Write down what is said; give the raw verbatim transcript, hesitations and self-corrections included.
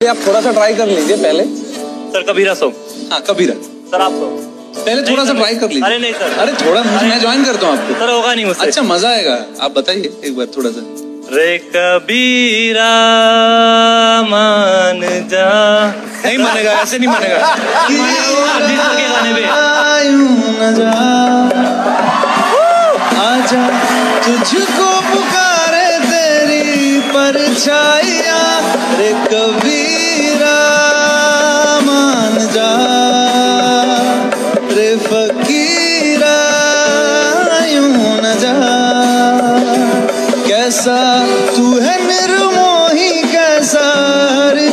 आप थोड़ा सा ट्राई कर लीजिए पहले। Sir Kabira song. हाँ कबीरा। सर आप तो पहले थोड़ा सा ट्राई कर लीजिए। अरे नहीं सर। अरे थोड़ा मैं ज्वाइन करता हूँ आपको। सर होगा नहीं मुझसे। अच्छा मजा आएगा, आप बताइए एक बार थोड़ा सा। रे कबीरा मान जा। नहीं मानेगा, ऐसे नहीं मानेगा। के गाने पे आजा तुझको पुकारे तेरी परछाइया, रे कबीरा मान जा, रे फकीरा यूं न जा। कैसा तू है निर्मोही, कैसा हर